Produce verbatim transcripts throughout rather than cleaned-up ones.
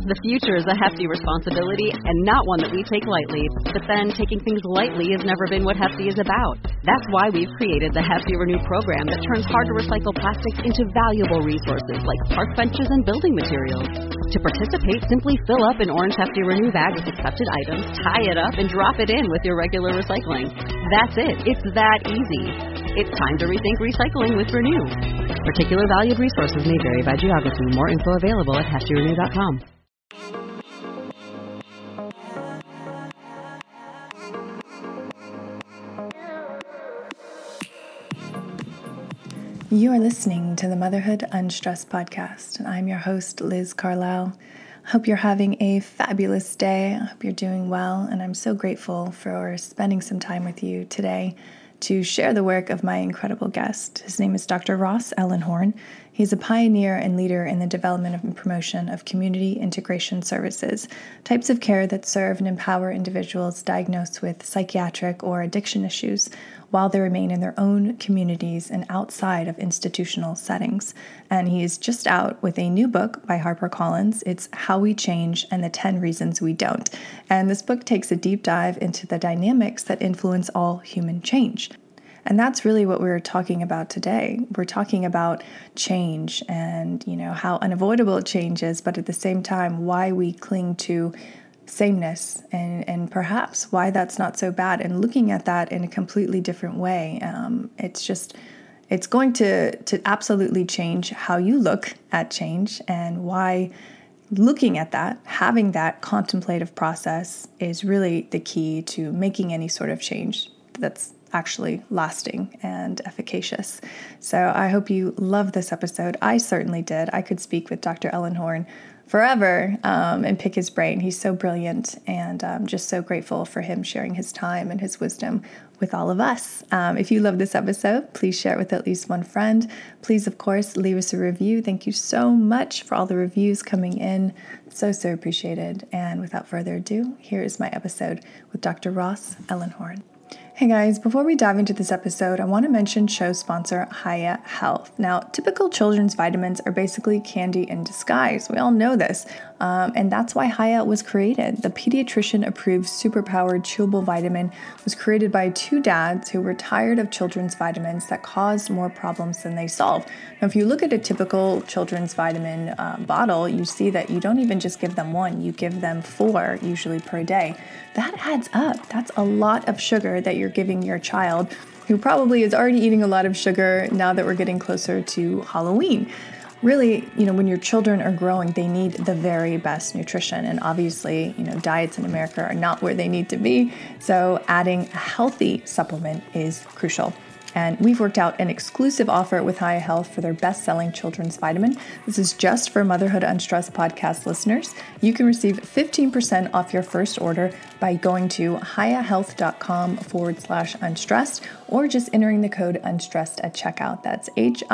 The future is a hefty responsibility and not one that we take lightly. But then, taking things lightly has never been what Hefty is about. That's why we've created the Hefty Renew program that turns hard-to-recycle plastics into valuable resources like park benches and building materials. To participate, simply fill up an orange Hefty Renew bag with accepted items, tie it up, and drop it in with your regular recycling. That's it. It's that easy. It's time to rethink recycling with Renew. Particular valued resources may vary by geography. More info available at hefty renew dot com. You are listening to the Motherhood Unstressed podcast, and I'm your host, Liz Carlisle. I hope you're having a fabulous day. I hope you're doing well, and I'm so grateful for spending some time with you today to share the work of my incredible guest. His name is Doctor Ross Ellenhorn. He's a pioneer and leader in the development and promotion of community integration services, types of care that serve and empower individuals diagnosed with psychiatric or addiction issues while they remain in their own communities and outside of institutional settings. And he's just out with a new book by HarperCollins. It's How We Change and the ten Reasons We Don't. And this book takes a deep dive into the dynamics that influence all human change. And that's really what we're talking about today. We're talking about change and, you know, how unavoidable change is, but at the same time, why we cling to sameness and, and perhaps why that's not so bad, and looking at that in a completely different way. Um, it's just, it's going to, to absolutely change how you look at change, and why looking at that, having that contemplative process is really the key to making any sort of change that's actually lasting and efficacious. So I hope you love this episode. I certainly did. I could speak with Doctor Ellenhorn forever um, and pick his brain. He's so brilliant, and I'm just so grateful for him sharing his time and his wisdom with all of us. Um, if you love this episode, please share it with at least one friend. Please, of course, leave us a review. Thank you so much for all the reviews coming in. So, so appreciated. And without further ado, here is my episode with Doctor Ross Ellenhorn. Hey guys, before we dive into this episode, I want to mention show sponsor Hiya Health. Now, typical children's vitamins are basically candy in disguise. We all know this, um, and that's why Hiya was created. The pediatrician-approved superpowered chewable vitamin was created by two dads who were tired of children's vitamins that caused more problems than they solve. Now, if you look at a typical children's vitamin uh, bottle, you see that you don't even just give them one, you give them four, usually per day. That adds up. That's a lot of sugar that you're giving your child, who probably is already eating a lot of sugar now that we're getting closer to Halloween. Really, you know, when your children are growing, they need the very best nutrition. And obviously, you know, diets in America are not where they need to be. So adding a healthy supplement is crucial. And we've worked out an exclusive offer with Hiya Health for their best-selling children's vitamin. This is just for Motherhood Unstressed podcast listeners. You can receive fifteen percent off your first order by going to hiyahealth.com forward slash unstressed, or just entering the code unstressed at checkout. That's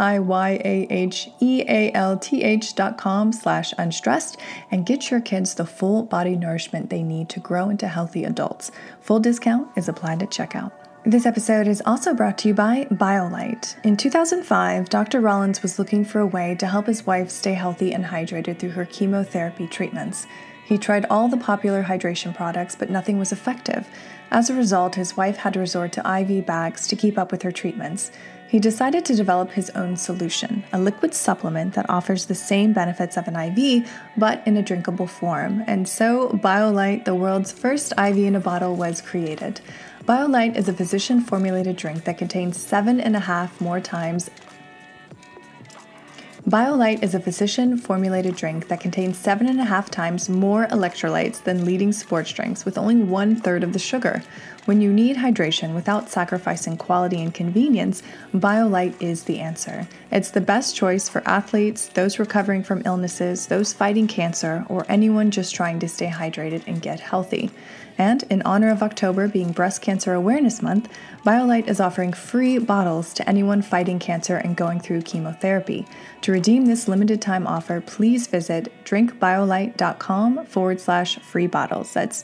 H-I-Y-A-H-E-A-L-T-H dot com slash unstressed, and get your kids the full body nourishment they need to grow into healthy adults. Full discount is applied at checkout. This episode is also brought to you by BioLite. In two thousand five, Doctor Rollins was looking for a way to help his wife stay healthy and hydrated through her chemotherapy treatments. He tried all the popular hydration products, but nothing was effective. As a result, his wife had to resort to I V bags to keep up with her treatments. He decided to develop his own solution, a liquid supplement that offers the same benefits of an I V, but in a drinkable form. And so, BioLite, the world's first I V in a bottle, was created. BioLite is a physician-formulated drink that contains seven and a half more times BioLite is a physician-formulated drink that contains seven and a half times more electrolytes than leading sports drinks, with only one-third of the sugar. When you need hydration without sacrificing quality and convenience, BioLite is the answer. It's the best choice for athletes, those recovering from illnesses, those fighting cancer, or anyone just trying to stay hydrated and get healthy. And in honor of October being Breast Cancer Awareness Month, BioLite is offering free bottles to anyone fighting cancer and going through chemotherapy. To redeem this limited time offer, please visit drinkbiolite.com forward slash free bottles. That's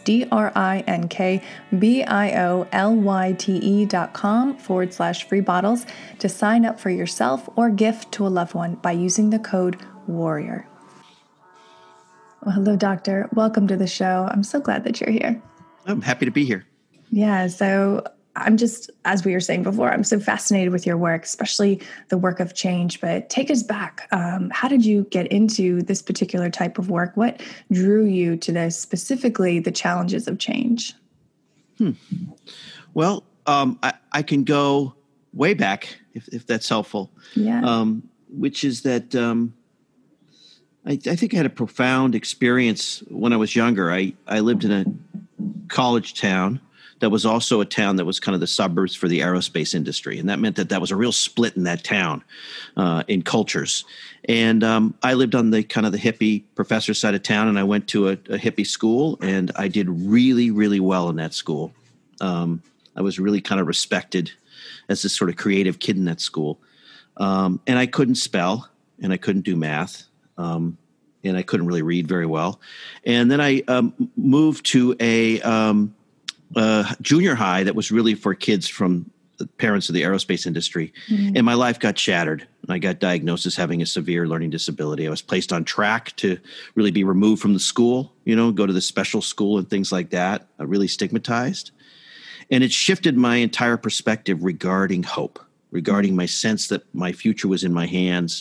D-R-I-N-K-B-I-O-L-Y-T-E dot com forward slash free bottles to sign up for yourself or gift to a loved one by using the code WARRIOR. Well, hello, doctor. Welcome to the show. I'm so glad that you're here. I'm happy to be here. Yeah. So I'm just, as we were saying before, I'm so fascinated with your work, especially the work of change. But take us back. Um, how did you get into this particular type of work? What drew you to this, specifically the challenges of change? Hmm. Well, um, I, I can go way back, if, if that's helpful. Yeah. Um, which is that um, I, I think I had a profound experience when I was younger. I, I lived in a college town that was also a town that was kind of the suburbs for the aerospace industry. And that meant that that was a real split in that town uh, in cultures. And um, I lived on the kind of the hippie professor side of town, and I went to a, a hippie school, and I did really, really well in that school. Um, I was really kind of respected as this sort of creative kid in that school. Um, and I couldn't spell, and I couldn't do math. Um, and I couldn't really read very well. And then I um, moved to a um, uh, junior high that was really for kids from the parents of the aerospace industry. Mm-hmm. And my life got shattered. I got diagnosed as having a severe learning disability. I was placed on track to really be removed from the school, you know, go to the special school and things like that, uh, really stigmatized. And it shifted my entire perspective regarding hope, regarding my sense that my future was in my hands.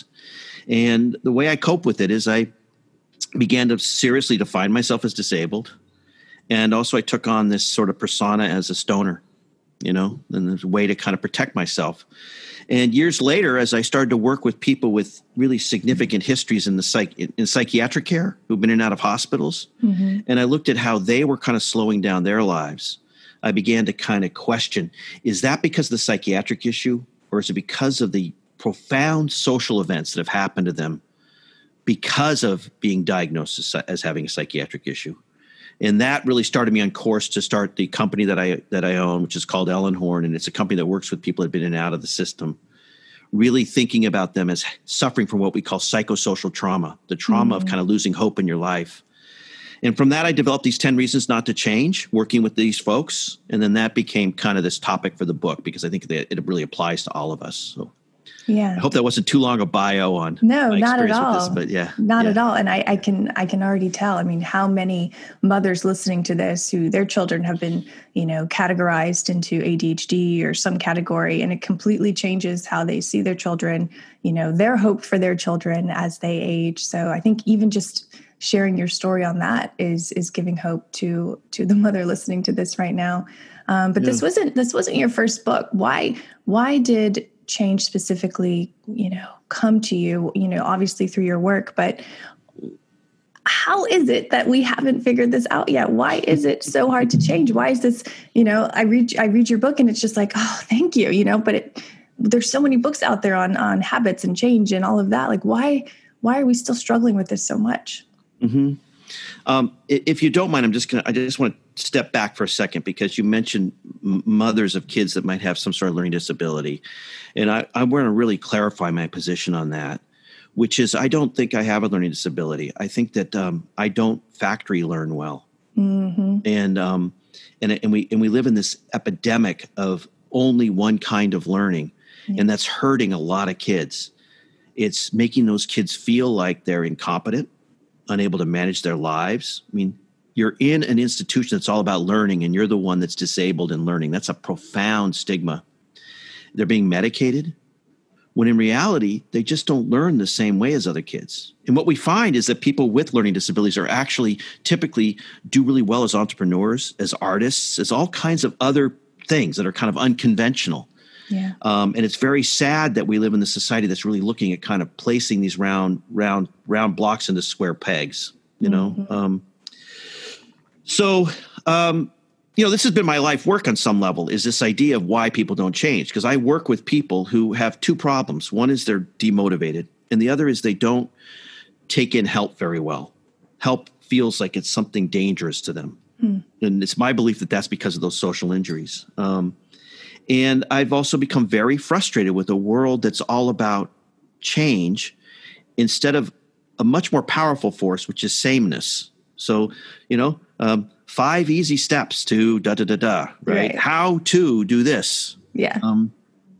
And the way I cope with it is I began to seriously define myself as disabled. And also I took on this sort of persona as a stoner, you know, and there's a way to kind of protect myself. And years later, as I started to work with people with really significant histories in the psych in psychiatric care who've been in and out of hospitals, mm-hmm. and I looked at how they were kind of slowing down their lives, I began to kind of question, is that because of the psychiatric issue, or is it because of the profound social events that have happened to them because of being diagnosed as, as having a psychiatric issue? And that really started me on course to start the company that I that I own, which is called Ellenhorn, and it's a company that works with people that have been in and out of the system, really thinking about them as suffering from what we call psychosocial trauma, the trauma mm-hmm. of kind of losing hope in your life. And from that, I developed these ten reasons not to change, working with these folks. And then that became kind of this topic for the book, because I think that it really applies to all of us. So yeah, I hope that wasn't too long a bio on no, my not at all. With this, but yeah, not yeah. at all. And I, I can I can already tell. I mean, how many mothers listening to this who their children have been, you know, categorized into A D H D or some category, and it completely changes how they see their children, you know, their hope for their children as they age. So I think even just sharing your story on that is is giving hope to to the mother listening to this right now. Um, but yeah. this wasn't this wasn't your first book. Why why did change specifically, you know, come to you, you know, obviously through your work, but how is it that we haven't figured this out yet? Why is it so hard to change? Why is this, you know, I read, I read your book and it's just like, oh, thank you, you know, but it, there's so many books out there on, on habits and change and all of that. Like, why, why are we still struggling with this so much? Mm-hmm. Um, if you don't mind, I'm just going to, I just want to step back for a second, because you mentioned m- mothers of kids that might have some sort of learning disability. And I, I want to really clarify my position on that, which is I don't think I have a learning disability. I think that um, I don't factory learn well. Mm-hmm. And, um, and, and we, and we live in this epidemic of only one kind of learning, mm-hmm. and that's hurting a lot of kids. It's making those kids feel like they're incompetent, unable to manage their lives. I mean, you're in an institution that's all about learning, and you're the one that's disabled in learning. That's a profound stigma. They're being medicated, when in reality, they just don't learn the same way as other kids. And what we find is that people with learning disabilities are actually typically do really well as entrepreneurs, as artists, as all kinds of other things that are kind of unconventional. Yeah. Um, and it's very sad that we live in a society that's really looking at kind of placing these round, round, round blocks into square pegs, you know? Mm-hmm. Um, so, um, you know, this has been my life work on some level, is this idea of why people don't change. Because I work with people who have two problems. One is they're demotivated, and the other is they don't take in help very well. Help feels like it's something dangerous to them. Mm. And it's my belief that that's because of those social injuries. Um, And I've also become very frustrated with a world that's all about change instead of a much more powerful force, which is sameness. So, you know, um, five easy steps to da da da da, right? right? How to do this. Yeah. Um,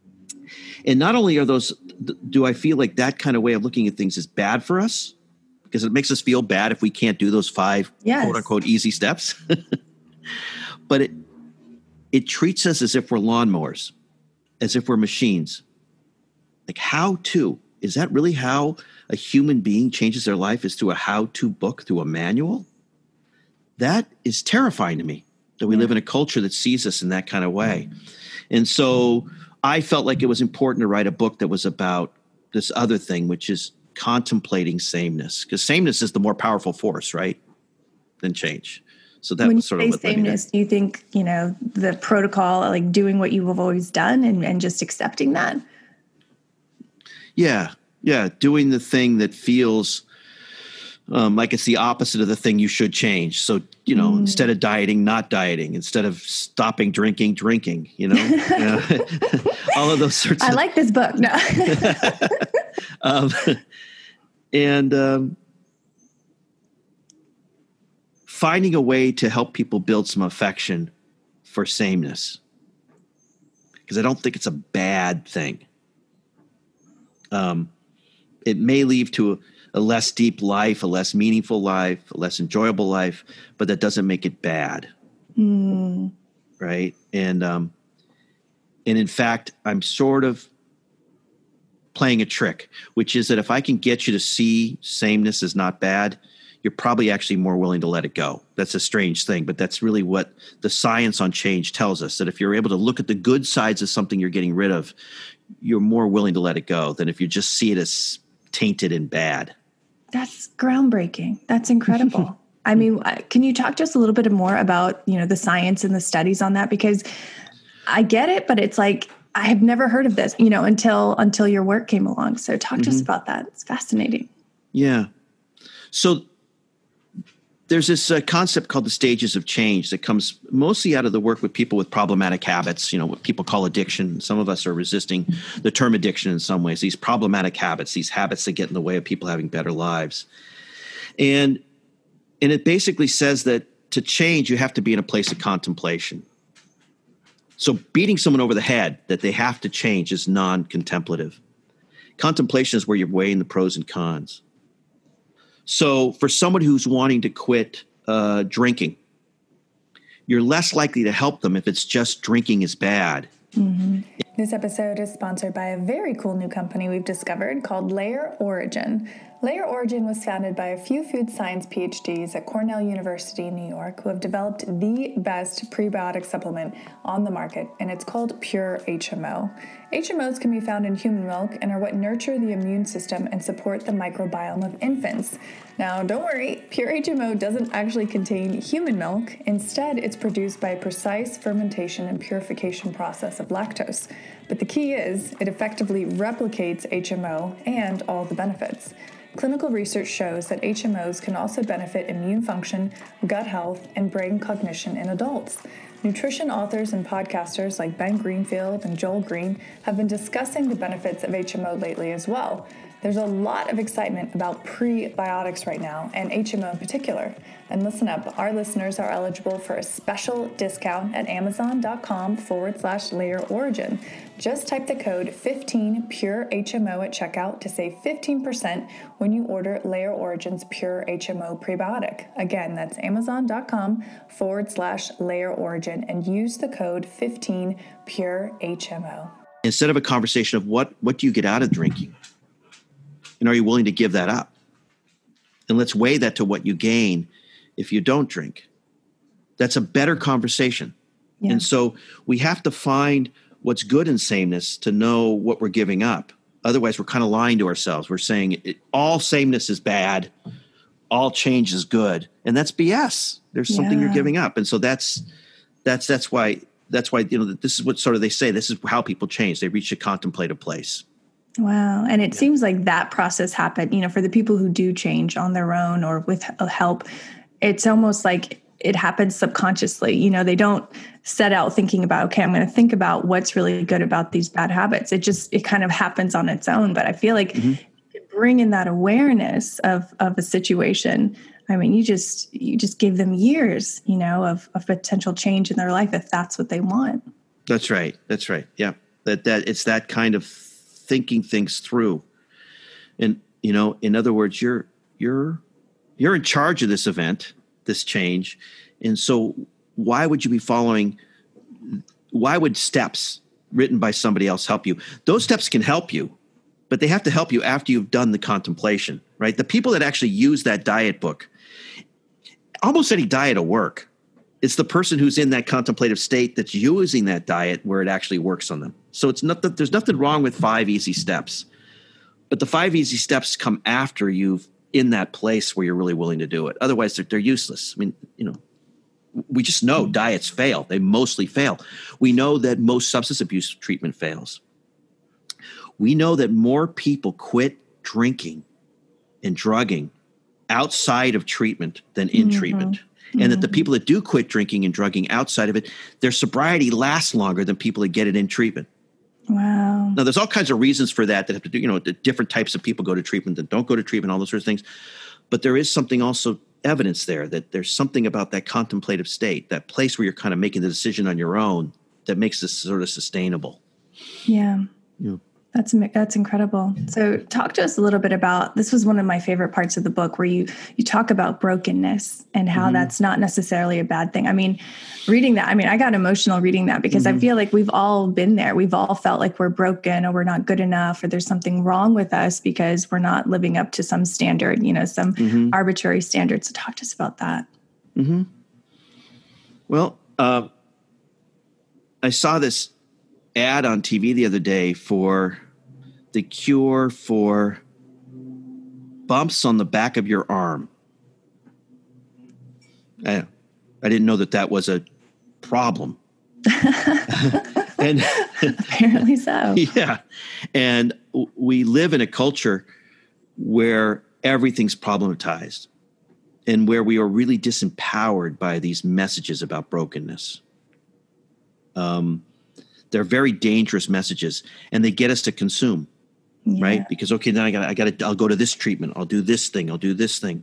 and not only are those, do I feel like that kind of way of looking at things is bad for us, because it makes us feel bad if we can't do those five Yes. quote unquote easy steps. But it it treats us as if we're lawnmowers, as if we're machines. Like how to, is that really how a human being changes their life, is through a how-to book, through a manual? That is terrifying to me, that we Yeah. live in a culture that sees us in that kind of way. And so I felt like it was important to write a book that was about this other thing, which is contemplating sameness, because sameness is the more powerful force, right, than change. So that When was you sort say of what led me there. sameness, do you think, you know, the protocol, like doing what you have always done and, and just accepting that? Yeah, yeah, doing the thing that feels um, like it's the opposite of the thing you should change. So, you know, Mm. instead of dieting, not dieting. Instead of stopping drinking, drinking, you know? Yeah. All of those sorts I of like this book. No. um, and um, finding a way to help people build some affection for sameness, because I don't think it's a bad thing. Um, it may lead to a, a less deep life, a less meaningful life, a less enjoyable life, but that doesn't make it bad, Mm. right? And um, and in fact, I'm sort of playing a trick, which is that if I can get you to see sameness as not bad, you're probably actually more willing to let it go. That's a strange thing, but that's really what the science on change tells us, that if you're able to look at the good sides of something you're getting rid of, you're more willing to let it go than if you just see it as tainted and bad. That's groundbreaking. That's incredible. I mean, can you talk to us a little bit more about, you know, the science and the studies on that? Because I get it, but it's like, I have never heard of this, you know, until, until your work came along. So talk to us about that. It's fascinating. Yeah. So there's this uh, concept called the stages of change that comes mostly out of the work with people with problematic habits, you know, what people call addiction. Some of us are resisting the term addiction in some ways, these problematic habits, these habits that get in the way of people having better lives. And, and it basically says that to change, you have to be in a place of contemplation. So beating someone over the head that they have to change is non-contemplative. Contemplation is where you're weighing the pros and cons. So for someone who's wanting to quit uh, drinking, you're less likely to help them if it's just drinking is bad. Mm-hmm. This episode is sponsored by a very cool new company we've discovered called Layer Origin. Layer Origin was founded by a few food science P H Ds at Cornell University in New York who have developed the best prebiotic supplement on the market, and it's called Pure H M O. H M Os can be found in human milk and are what nurture the immune system and support the microbiome of infants. Now, don't worry, Pure H M O doesn't actually contain human milk. Instead, it's produced by a precise fermentation and purification process of lactose. But the key is, it effectively replicates H M O and all the benefits. Clinical research shows that H M Os can also benefit immune function, gut health, and brain cognition in adults. Nutrition authors and podcasters like Ben Greenfield and Joel Green have been discussing the benefits of H M O lately as well. There's a lot of excitement about prebiotics right now, and H M O in particular. And listen up, our listeners are eligible for a special discount at amazon.com forward slash layer origin. Just type the code fifteen pure H M O at checkout to save fifteen percent when you order Layer Origin's Pure H M O Prebiotic. Again, that's amazon.com forward slash layer origin and use the code fifteen pure H M O. Instead of a conversation of what, what do you get out of drinking? And are you willing to give that up? And let's weigh that to what you gain if you don't drink. That's a better conversation. Yeah. And so we have to find what's good in sameness to know what we're giving up. Otherwise, we're kind of lying to ourselves. We're saying it, all sameness is bad, all change is good, and that's B S. There's something Yeah. you're giving up, and so that's that's that's why that's why you know this is what sort of they say. This is how people change. They reach a contemplative place. Wow. And it seems like that process happened, you know, for the people who do change on their own or with help, it's almost like it happens subconsciously. You know, they don't set out thinking about, okay, I'm going to think about what's really good about these bad habits. It just, it kind of happens on its own. But I feel like Mm-hmm. bring in that awareness of, of a situation. I mean, you just, you just gave them years, you know, of, of potential change in their life if that's what they want. That's right. That's right. Yeah. That, that it's that kind of thinking things through. And, you know, in other words, you're, you're You're in charge of this event, this change. And so why would you be following, why would steps written by somebody else help you? Those steps can help you, but they have to help you after you've done the contemplation, right? The people that actually use that diet book, almost any diet will work. It's the person who's in that contemplative state that's using that diet where it actually works on them. So it's not that there's nothing wrong with five easy steps, but the five easy steps come after you've in that place where you're really willing to do it. Otherwise, they're, they're useless. I mean, you know, we just know diets fail. They mostly fail. We know that most substance abuse treatment fails. We know that more people quit drinking and drugging outside of treatment than in mm-hmm. treatment. And mm-hmm. that the people that do quit drinking and drugging outside of it, their sobriety lasts longer than people that get it in treatment. Wow. Now, there's all kinds of reasons for that that have to do, you know, the different types of people go to treatment that don't go to treatment, all those sorts of things. But there is something also evidence there that there's something about that contemplative state, that place where you're kind of making the decision on your own that makes this sort of sustainable. Yeah. Yeah. That's that's incredible. So talk to us a little bit about, this was one of my favorite parts of the book where you you talk about brokenness and how mm-hmm. that's not necessarily a bad thing. I mean, reading that, I mean, I got emotional reading that because mm-hmm. I feel like we've all been there. We've all felt like we're broken or we're not good enough or there's something wrong with us because we're not living up to some standard, you know, some mm-hmm. arbitrary standard. So talk to us about that. Mm-hmm. Well, uh, I saw this ad on T V the other day for the cure for bumps on the back of your arm. I, I didn't know that that was a problem. and apparently so. Yeah. And we live in a culture where everything's problematized and where we are really disempowered by these messages about brokenness. Um, they're very dangerous messages and they get us to consume. Yeah. Right? Because, okay, then I got I got to, I'll go to this treatment. I'll do this thing. I'll do this thing.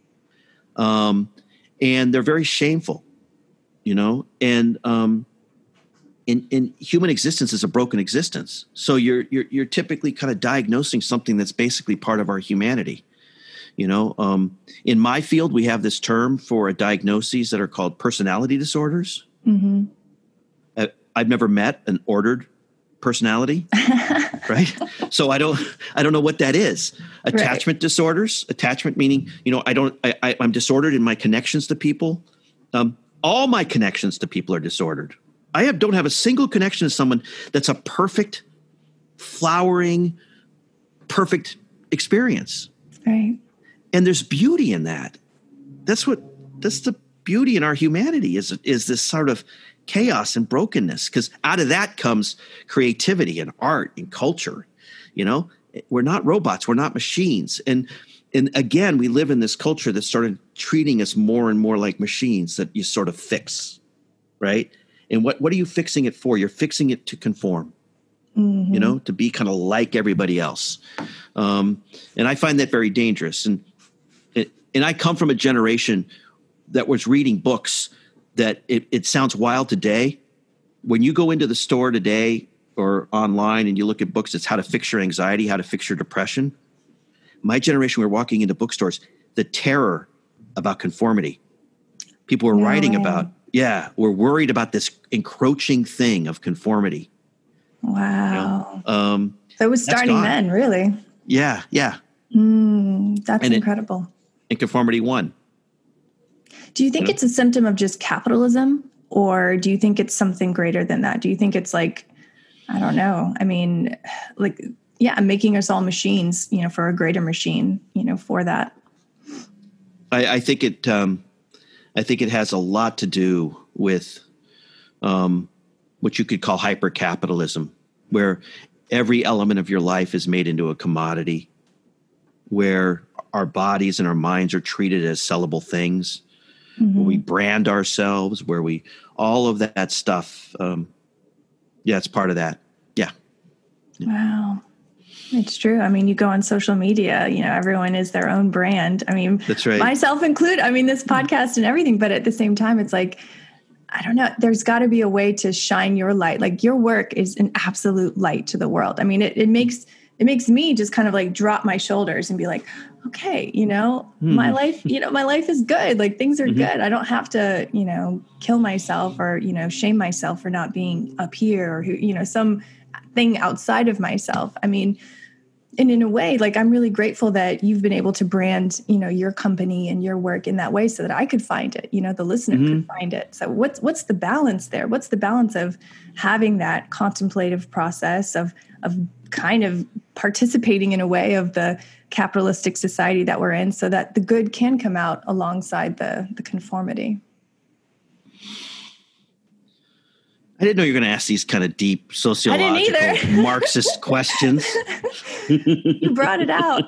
Um, and they're very shameful, you know, and, um, in, in human existence is a broken existence. So you're, you're, you're typically kind of diagnosing something that's basically part of our humanity. You know, um, in my field, we have this term for a diagnoses that are called personality disorders. Mm-hmm. I, I've never met an ordered personality, right? So I don't, I don't know what that is. Attachment right. disorders, attachment meaning, you know, I don't, I, I, I'm disordered in my connections to people. Um, all my connections to people are disordered. I have, don't have a single connection to someone that's a perfect, flowering, perfect experience. Right. And there's beauty in that. That's what, that's the beauty in our humanity is, is this sort of chaos and brokenness, because out of that comes creativity and art and culture. You know, we're not robots, we're not machines. And and again, we live in this culture that started treating us more and more like machines that you sort of fix, right? And what, what are you fixing it for? You're fixing it to conform, mm-hmm. you know, to be kind of like everybody else. Um, and I find that very dangerous. And it, and I come from a generation that was reading books that it, it sounds wild today. When you go into the store today or online and you look at books, it's how to fix your anxiety, how to fix your depression. My generation, we were walking into bookstores, the terror about conformity. People were no writing way. about, yeah, we're worried about this encroaching thing of conformity. Wow. You know? um, so it was starting then, really. Yeah, yeah. Mm, that's and incredible. It, and conformity won. Do you think it's a symptom of just capitalism, or do you think it's something greater than that? Do you think it's like, I don't know. I mean, like, yeah, making us all machines, you know, for a greater machine, you know, for that. I, I think it, um, I think it has a lot to do with um, what you could call hyper-capitalism, where every element of your life is made into a commodity, where our bodies and our minds are treated as sellable things. Mm-hmm. Where we brand ourselves, where we, all of that stuff. Um, yeah, it's part of that. Yeah. yeah. Wow. It's true. I mean, you go on social media, you know, everyone is their own brand. I mean, that's right. Myself included. I mean, this podcast and everything, but at the same time, it's like, I don't know, there's got to be a way to shine your light. Like your work is an absolute light to the world. I mean, it, it makes it makes me just kind of like drop my shoulders and be like, okay, you know, mm. my life, you know, my life is good. Like things are mm-hmm. good. I don't have to, you know, kill myself or, you know, shame myself for not being up here or who, you know, some thing outside of myself. I mean, and in a way, like, I'm really grateful that you've been able to brand, you know, your company and your work in that way so that I could find it, you know, the listener mm-hmm. could find it. So what's, what's the balance there? What's the balance of having that contemplative process of, of kind of participating in a way of the capitalistic society that we're in so that the good can come out alongside the, the conformity? I didn't know you were going to ask these kind of deep sociological Marxist questions. You brought it out.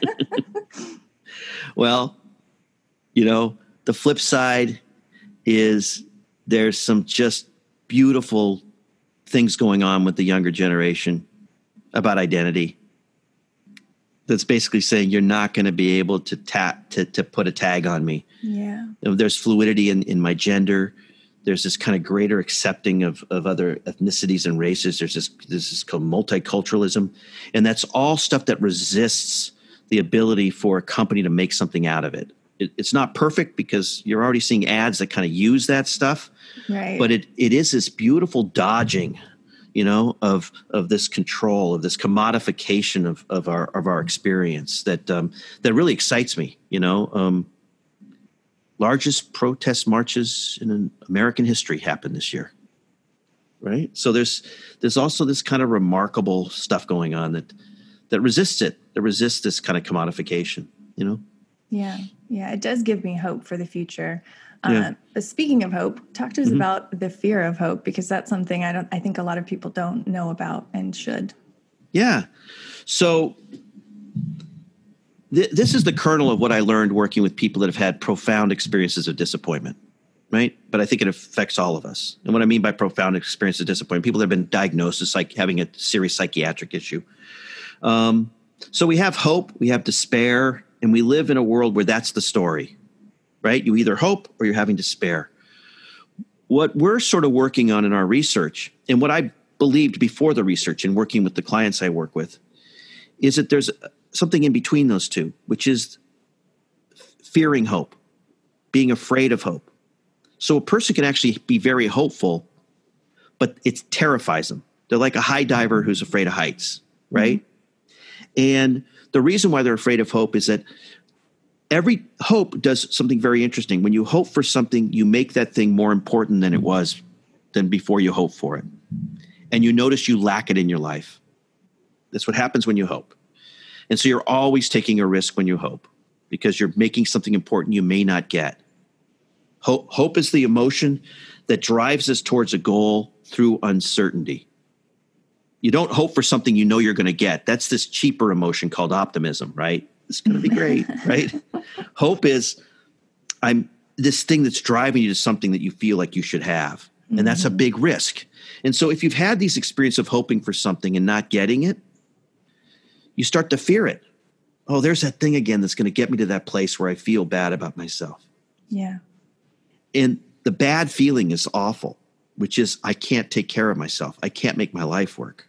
Well, you know, the flip side is there's some just beautiful things going on with the younger generation about identity. That's basically saying you're not going to be able to tap to to put a tag on me. Yeah. There's fluidity in, in my gender. There's this kind of greater accepting of, of other ethnicities and races. There's this, this is called multiculturalism. And that's all stuff that resists the ability for a company to make something out of it. it it's not perfect because you're already seeing ads that kind of use that stuff. Right. But it it is this beautiful dodging, you know, of of this control, of this commodification of, of our of our experience that um, that really excites me, you know. Um, largest protest marches in American history happened this year, right? So there's there's also this kind of remarkable stuff going on that that resists it, that resists this kind of commodification, you know? Yeah, yeah, it does give me hope for the future. Yeah. Uh, but speaking of hope, talk to us mm-hmm. about the fear of hope, because that's something I don't. I think a lot of people don't know about and should. Yeah. So th- this is the kernel of what I learned working with people that have had profound experiences of disappointment, right? But I think it affects all of us. And what I mean by profound experience of disappointment, people that have been diagnosed as like having a serious psychiatric issue. Um, so we have hope, we have despair, and we live in a world where that's the story, right? You either hope or you're having despair. What we're sort of working on in our research, and what I believed before the research and working with the clients I work with, is that there's something in between those two, which is fearing hope, being afraid of hope. So a person can actually be very hopeful, but it terrifies them. They're like a high diver who's afraid of heights, right? Mm-hmm. And the reason why they're afraid of hope is that every hope does something very interesting. When you hope for something, you make that thing more important than it was than before you hope for it. And you notice you lack it in your life. That's what happens when you hope. And so you're always taking a risk when you hope because you're making something important you may not get. Hope, hope is the emotion that drives us towards a goal through uncertainty. You don't hope for something you know you're going to get. That's this cheaper emotion called optimism, right? It's going to be great, right? Hope is I'm this thing that's driving you to something that you feel like you should have. And mm-hmm. that's a big risk. And so if you've had these experiences of hoping for something and not getting it, you start to fear it. Oh, there's that thing again that's going to get me to that place where I feel bad about myself. Yeah. And the bad feeling is awful, which is I can't take care of myself. I can't make my life work.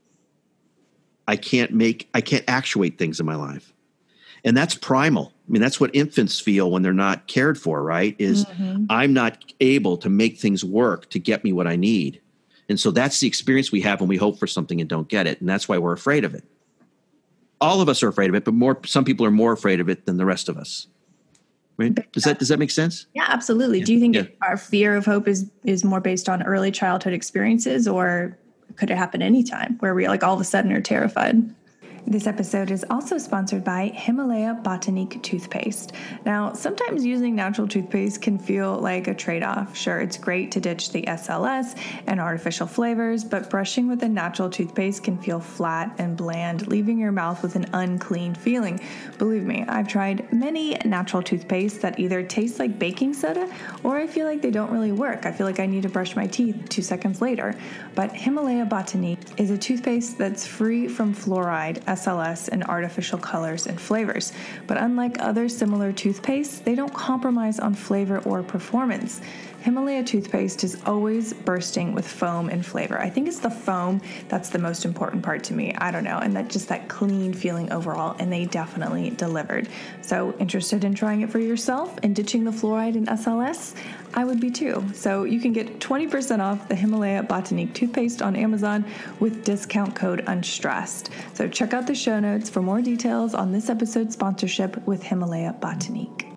I can't make, I can't actuate things in my life. And that's primal. I mean, that's what infants feel when they're not cared for, right? Is mm-hmm. I'm not able to make things work to get me what I need. And so that's the experience we have when we hope for something and don't get it. And that's why we're afraid of it. All of us are afraid of it, but more, some people are more afraid of it than the rest of us. Right? Does that, does that make sense? Yeah, absolutely. Yeah. Do you think yeah. it, our fear of hope is, is more based on early childhood experiences, or could it happen anytime where we like all of a sudden are terrified? This episode is also sponsored by Himalaya Botanique Toothpaste. Now, sometimes using natural toothpaste can feel like a trade-off. Sure, it's great to ditch the S L S and artificial flavors, but brushing with a natural toothpaste can feel flat and bland, leaving your mouth with an unclean feeling. Believe me, I've tried many natural toothpastes that either taste like baking soda or I feel like they don't really work. I feel like I need to brush my teeth two seconds later. But Himalaya Botanique is a toothpaste that's free from fluoride, S L S and artificial colors and flavors. But unlike other similar toothpastes, they don't compromise on flavor or performance. Himalaya toothpaste is always bursting with foam and flavor. I think it's the foam that's the most important part to me. I don't know. And that just that clean feeling overall. And they definitely delivered. So interested in trying it for yourself and ditching the fluoride and S L S? I would be too. So you can get twenty percent off the Himalaya Botanique toothpaste on Amazon with discount code UNSTRESSED. So check out the show notes for more details on this episode's sponsorship with Himalaya Botanique.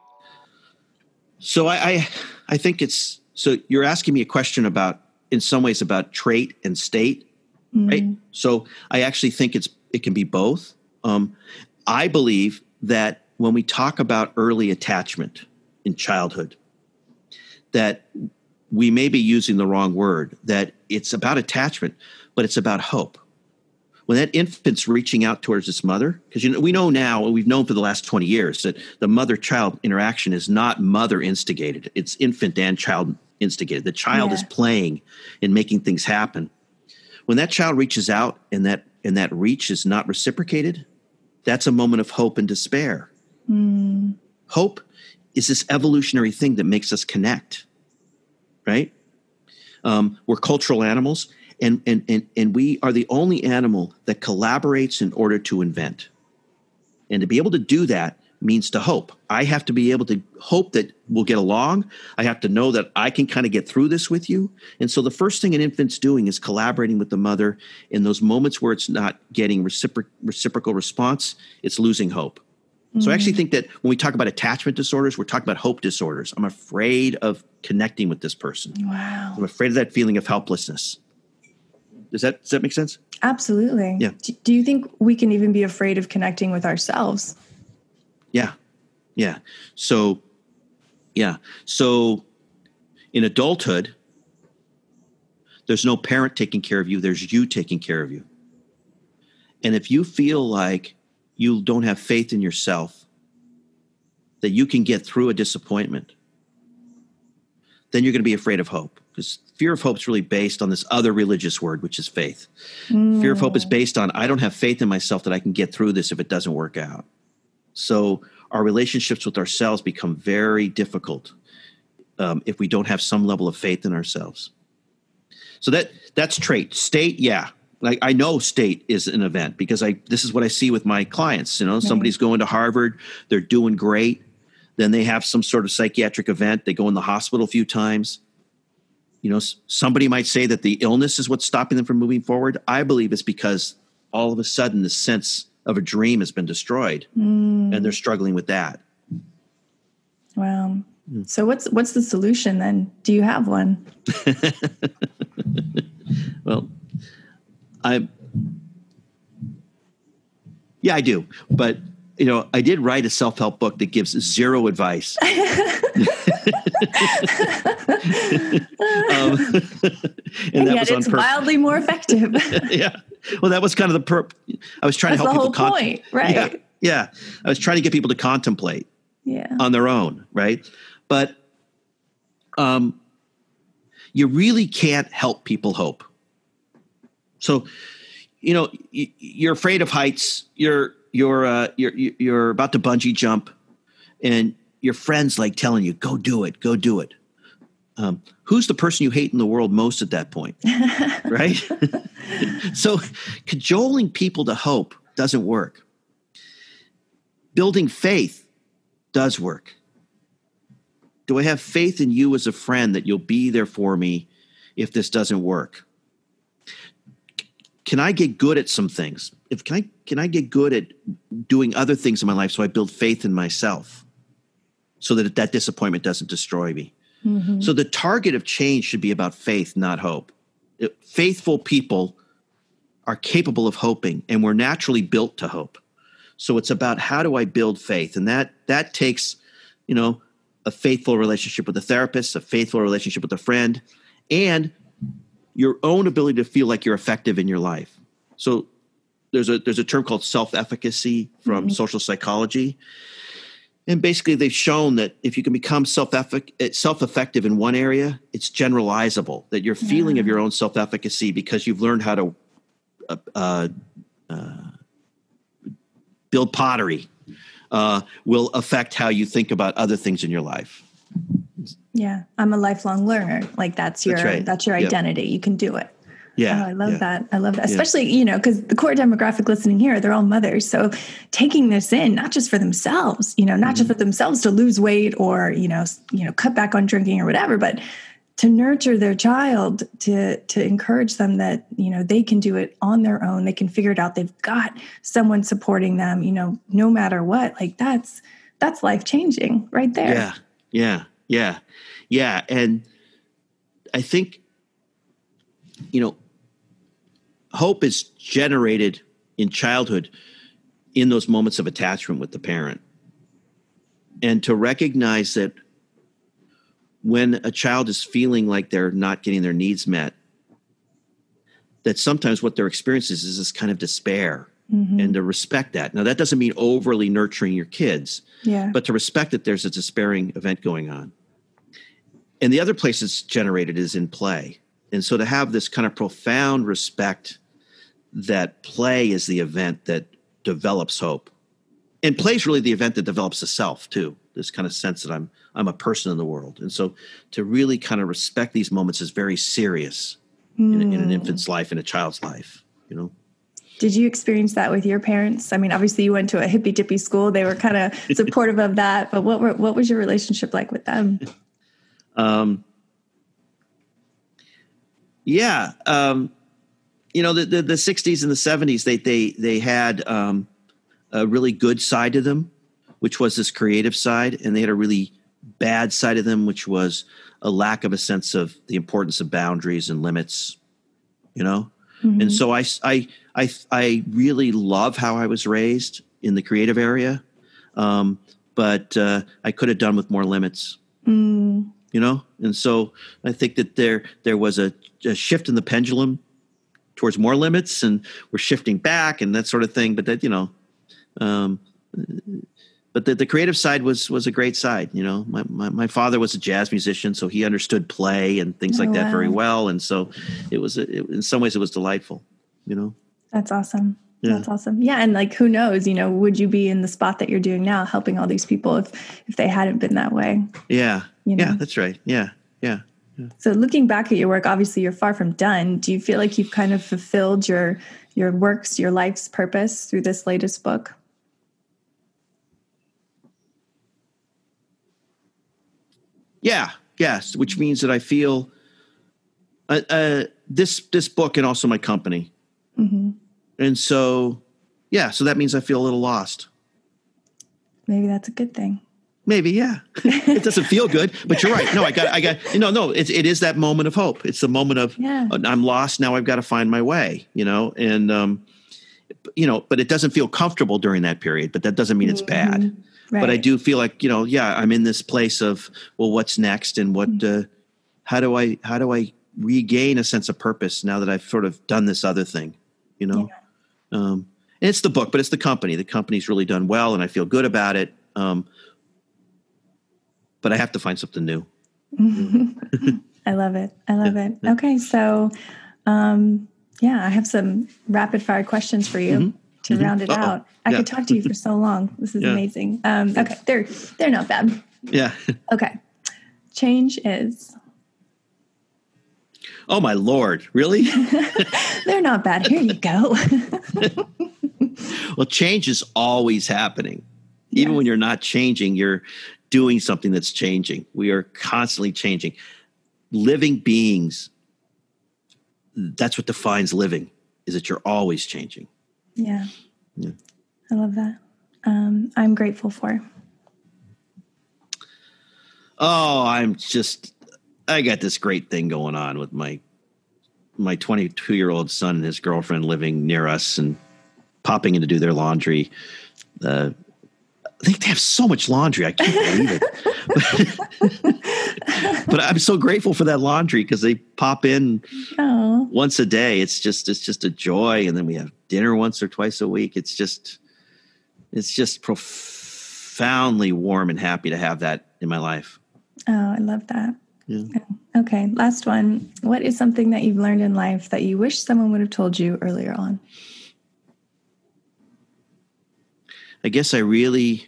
So I, I, I think it's, so you're asking me a question about, in some ways, about trait and state, mm-hmm. right? So I actually think it's, it can be both. Um, I believe that when we talk about early attachment in childhood, that we may be using the wrong word, that it's about attachment, but it's about hope. When that infant's reaching out towards its mother, because you know, we know now, and we've known for the last twenty years, that the mother-child interaction is not mother-instigated. It's infant and child instigated. The child yeah. is playing and making things happen. When that child reaches out and that and that reach is not reciprocated, that's a moment of hope and despair. Mm. Hope is this evolutionary thing that makes us connect, right? Um, we're cultural animals. And, and and and we are the only animal that collaborates in order to invent. And to be able to do that means to hope. I have to be able to hope that we'll get along. I have to know that I can kind of get through this with you. And so the first thing an infant's doing is collaborating with the mother. In those moments where it's not getting recipro- reciprocal response, it's losing hope. Mm-hmm. So I actually think that when we talk about attachment disorders, we're talking about hope disorders. I'm afraid of connecting with this person. Wow. I'm afraid of that feeling of helplessness. Does that does that make sense? Absolutely. Yeah. Do you think we can even be afraid of connecting with ourselves? Yeah. Yeah. So, yeah. So in adulthood, there's no parent taking care of you. There's you taking care of you. And if you feel like you don't have faith in yourself, that you can get through a disappointment, then you're going to be afraid of hope. Because fear of hope is really based on this other religious word, which is faith. Mm. Fear of hope is based on, I don't have faith in myself that I can get through this if it doesn't work out. So our relationships with ourselves become very difficult um, if we don't have some level of faith in ourselves. So that that's trait. State, yeah. Like I know state is an event because I this is what I see with my clients. You know, right. Somebody's going to Harvard, they're doing great. Then they have some sort of psychiatric event. They go in the hospital a few times. You know, somebody might say that the illness is what's stopping them from moving forward. I believe it's because all of a sudden the sense of a dream has been destroyed mm. and they're struggling with that. Wow. Mm. So what's what's the solution then? Do you have one? Well, I yeah, I do. But, you know, I did write a self-help book that gives zero advice. um, and, and that yet was on it's purpose. Wildly more effective. Yeah. Well, that was kind of the perp. I was trying That's to help the people. whole point, con- right? Yeah, yeah. I was trying to get people to contemplate yeah. on their own, right? But um, you really can't help people hope. So, you know, you're afraid of heights. You're you're uh, you're you're about to bungee jump, and your friends like telling you, "Go do it, go do it." Um, who's the person you hate in the world most at that point, right? So, cajoling people to hope doesn't work. Building faith does work. Do I have faith in you as a friend that you'll be there for me if this doesn't work? Can I get good at some things? If can I can I get good at doing other things in my life so I build faith in myself so that that disappointment doesn't destroy me? Mm-hmm. So the target of change should be about faith, not hope. It, faithful people are capable of hoping, and we're naturally built to hope. So it's about how do I build faith? And that that takes, you know, a faithful relationship with a therapist, a faithful relationship with a friend, and your own ability to feel like you're effective in your life. So there's a there's a term called self-efficacy from mm-hmm. social psychology. And basically they've shown that if you can become self-effic- self-effective in one area, it's generalizable, that your feeling yeah. of your own self-efficacy because you've learned how to uh, uh, uh, build pottery, uh, will affect how you think about other things in your life. Yeah. I'm a lifelong learner. Like that's your, That's right. that's your Yep. identity. You can do it. Yeah. Oh, I love yeah. that. I love that. Yeah. Especially, you know, because the core demographic listening here, they're all mothers. So taking this in, not just for themselves, you know, not mm-hmm. just for themselves to lose weight or, you know, you know, cut back on drinking or whatever, but to nurture their child, to, to encourage them that, you know, they can do it on their own. They can figure it out. They've got someone supporting them, you know, no matter what. Like that's, that's life-changing right there. Yeah. Yeah. Yeah. Yeah. And I think, you know, hope is generated in childhood in those moments of attachment with the parent. And to recognize that when a child is feeling like they're not getting their needs met, that sometimes what they're experiencing is this kind of despair, mm-hmm. and to respect that. Now, that doesn't mean overly nurturing your kids, yeah. but to respect that there's a despairing event going on. And the other place it's generated is in play. And so to have this kind of profound respect that play is the event that develops hope. And play is really the event that develops the self too. This kind of sense that I'm I'm a person in the world. And so to really kind of respect these moments is very serious mm. in, in an infant's life, in a child's life, you know. Did you experience that with your parents? I mean, obviously you went to a hippy dippy school. They were kind of supportive of that, but what were, what was your relationship like with them? Um, yeah. Um, you know, the, the, the sixties and the seventies, they, they, they had, um, a really good side to them, which was this creative side. And they had a really bad side of them, which was a lack of a sense of the importance of boundaries and limits, you know? Mm-hmm. And so I, I, I, I really love how I was raised in the creative area. Um, but, uh, I could have done with more limits. Mm. You know, and so I think that there there was a, a shift in the pendulum towards more limits, and we're shifting back and that sort of thing. But that, you know, um, but the, the creative side was was a great side. You know, my, my my father was a jazz musician, so he understood play and things oh, like that wow. very well. And so it was it, in some ways it was delightful. You know, that's awesome. Yeah. That's awesome. Yeah, and like, who knows? You know, would you be in the spot that you're doing now, helping all these people if if they hadn't been that way? Yeah. You know? Yeah, that's right. Yeah, yeah, yeah. So looking back at your work, obviously you're far from done. Do you feel like you've kind of fulfilled your your work's, your life's purpose through this latest book? Yeah, yes, which means that I feel uh, uh, this this book and also my company. Mm-hmm. And so, yeah, so that means I feel a little lost. Maybe that's a good thing. Maybe, yeah. It doesn't feel good, but you're right. No, I got, I got, no, no, it, it is that moment of hope. It's the moment of, yeah. I'm lost. Now I've got to find my way, you know, and, um, you know, but it doesn't feel comfortable during that period, but that doesn't mean it's bad. Mm-hmm. Right. But I do feel like, you know, yeah, I'm in this place of, well, what's next? And what, mm-hmm. uh, how do I, how do I regain a sense of purpose now that I've sort of done this other thing, you know? Yeah. Um, and it's the book, but it's the company. The company's really done well and I feel good about it. Um, But I have to find something new. I love it. I love yeah. it. Okay. So, um, yeah, I have some rapid fire questions for you mm-hmm. to mm-hmm. round it Uh-oh. out. I yeah. could talk to you for so long. This is yeah. amazing. Um, okay. They're, they're not bad. Yeah. Okay. Change is. Oh my Lord. Really? They're not bad. Here you go. Well, change is always happening. Even yes. when you're not changing, you're doing something that's changing. We are constantly changing. Living beings, that's what defines living, is that you're always changing. Yeah. Yeah. I love that. Um, I'm grateful for. Oh, I'm just, I got this great thing going on with my, my twenty-two-year-old son and his girlfriend living near us and popping in to do their laundry. Uh, I think they have so much laundry. I can't believe it. But I'm so grateful for that laundry because they pop in oh. once a day. It's just, it's just a joy. And then we have dinner once or twice a week. It's just, it's just profoundly warm and happy to have that in my life. Oh, I love that. Yeah. Okay. Last one. What is something that you've learned in life that you wish someone would have told you earlier on? I guess I really,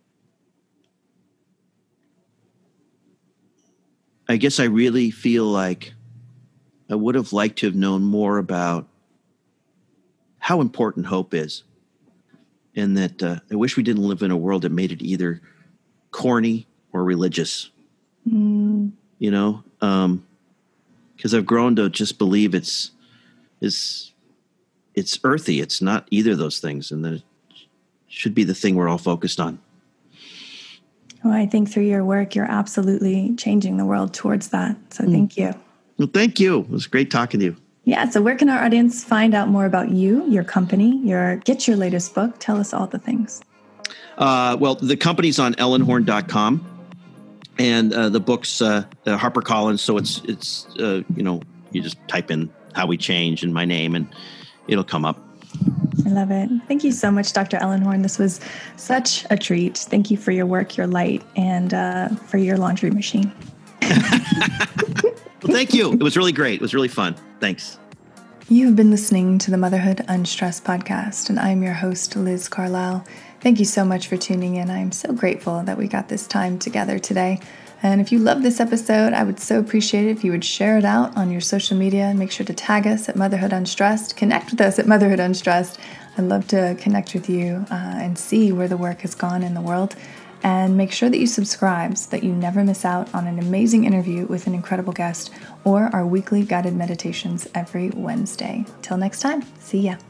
I guess I really feel like I would have liked to have known more about how important hope is. And that uh, I wish we didn't live in a world that made it either corny or religious, mm. you know, um, because I've grown to just believe it's, it's, it's earthy. It's not either of those things. And that it should be the thing we're all focused on. Well, I think through your work, you're absolutely changing the world towards that. So mm. thank you. Well, thank you. It was great talking to you. Yeah. So where can our audience find out more about you, your company, your get your latest book? Tell us all the things. Uh, well, the company's on ellen horn dot com, and uh, the book's uh, uh, HarperCollins. So it's it's uh, you know, you just type in How We Change and my name, and it'll come up. I love it. Thank you so much, Doctor Ellen Horn. This was such a treat. Thank you for your work, your light, and uh, for your laundry machine. Well, thank you. It was really great. It was really fun. Thanks. You've been listening to the Motherhood Unstressed podcast, and I'm your host, Liz Carlisle. Thank you so much for tuning in. I'm so grateful that we got this time together today. And if you love this episode, I would so appreciate it if you would share it out on your social media and make sure to tag us at Motherhood Unstressed. Connect with us at Motherhood Unstressed. I'd love to connect with you uh, and see where the work has gone in the world. And make sure that you subscribe so that you never miss out on an amazing interview with an incredible guest or our weekly guided meditations every Wednesday. Till next time, see ya.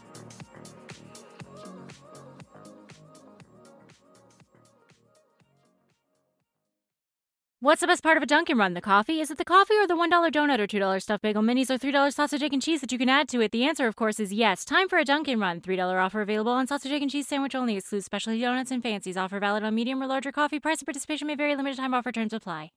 What's the best part of a Dunkin' Run? The coffee? Is it the coffee or the one dollar donut or two dollar stuffed bagel minis or three dollar sausage, egg, and cheese that you can add to it? The answer, of course, is yes. Time for a Dunkin' Run. three dollar offer available on sausage, egg, and cheese sandwich only. Excludes specialty donuts and fancies. Offer valid on medium or larger coffee. Price and participation may vary. Limited time offer. Terms apply.